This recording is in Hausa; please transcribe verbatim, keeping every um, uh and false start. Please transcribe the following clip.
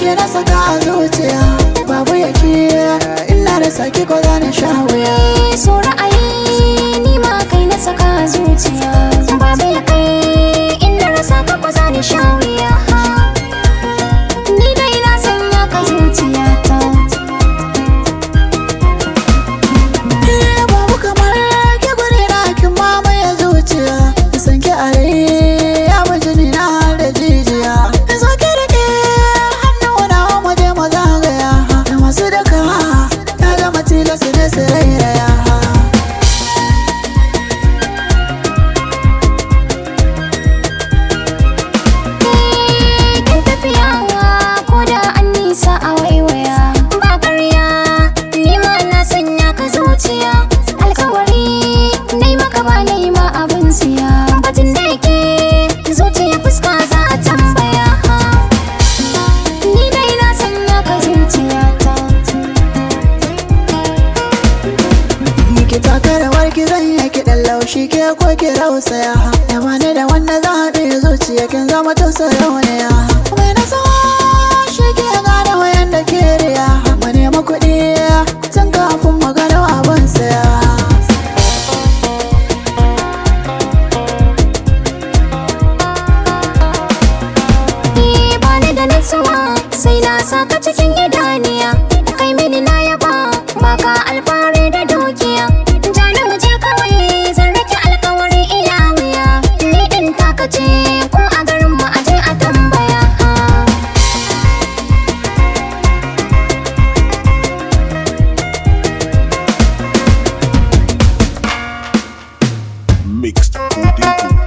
ke na saka a zuciya, babu yake ina da saki ko za na sha wuya. So ra'ayi ni ma kai na saka a zuciya, babu ya kai ina rasa ka ko za na sha wuya. Ni dai na sanya ka zuciyata. Eh babu kamar ke guri na kin mamaye zuciya, san ki a rai ya mujini na har da jijiya. Zo ki rike hannu na mu je mu zagaya, da masu daka ya zama tilas ne su rairaya. Alkawari nai maka ba nai ma abin siya, batun da yake zuciya fuska za a tambaya. Ni dai na sanya ka zuciyata. Ni ki taka rawar ki zan yi ki dan laushi ke ko ki rausaya, da bani da wanda za a ɗaya zuciya kin zama tausarauniya. Mai na sawa shi ke gane wayan da ke riya, mu nemi kuɗi tun kafin mu gano abin saya. Sai na saka cikin idaniya, kai mini na yaba baka alfahari da dukiya. Jani mu je kawai zan rike alkawari iya wuya, ni din taka ce ko a garin mu aje a tambaya. Mixed Coding.